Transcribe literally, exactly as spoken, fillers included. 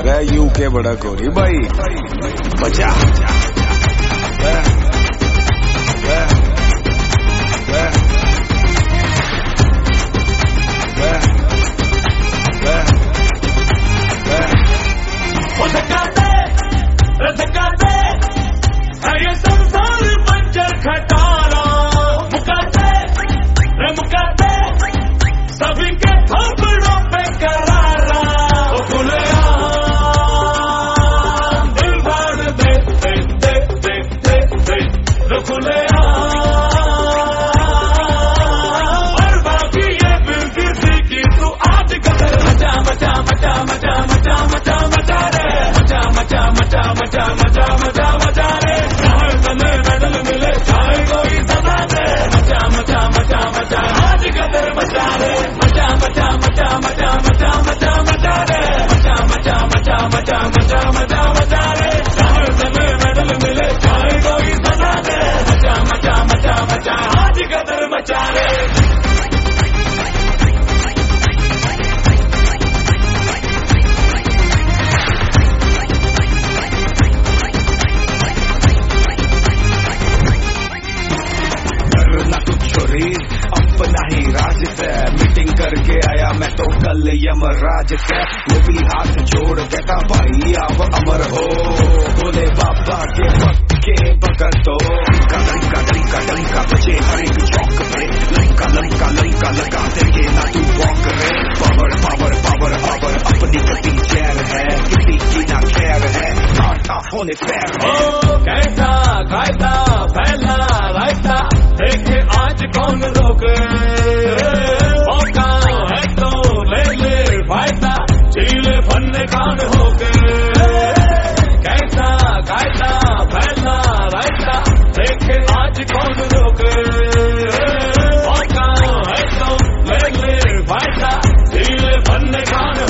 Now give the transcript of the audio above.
रे यू के बड़ा कोरी भाई बचा रे, रे, रे, रे, रे, रे। ओ धक्का दे, रे धक्का दे, है ये संसार बंजर खटारा। मुका दे, रे मुका दे, सभी के थोपड़ों पे करारा। ओ खुलेआम दिल भर दे, दे, दे, दे, दे, दे, रे खुलेआम। और बाकी ये बिल किसी की तू आज कदर मचा मचा मचा मचा मचा मचा मचा रे मचा मचा मचा मचा मचा मचा मचा रे। चाहे तुम्हें मेडल मिले चाहे कोई सजा दे मचा मचा मचा मचा आज कदर मचा रे मचा मचा मचा मचा मचा मचा मचा रे मचा मचा मचा मचा मचा मचा मचा रे। चाहे तुम्हें मेडल मिले चाहे कोई सजा दे मचा मचा मचा मचा आज कदर मचा रे। अपना ही राज से मीटिंग करके आया मैं तो कल यमराज से। वो भी हाथ जोड़ कहता भाई आप अमर हो बोले बाबा के पक्के बकर तो लंका लंका लंका बचे हर एक चौक पे लंका लंका लंका लगा देंगे ना तू वॉक रे। पावर पावर पावर पावर अपनी गति चैर है किसी की ना खैर है आटा होने पैर है। ओ कैसा कायदा फैला रायता देखे आज कौन रोके। मौका है तो ले ले फायदा चीले फन्ने कान होके। कैसा कायदा फैला रायता देखे आज कौन रोके। मौका है तो ले ले फायदा चीले फन्ने कान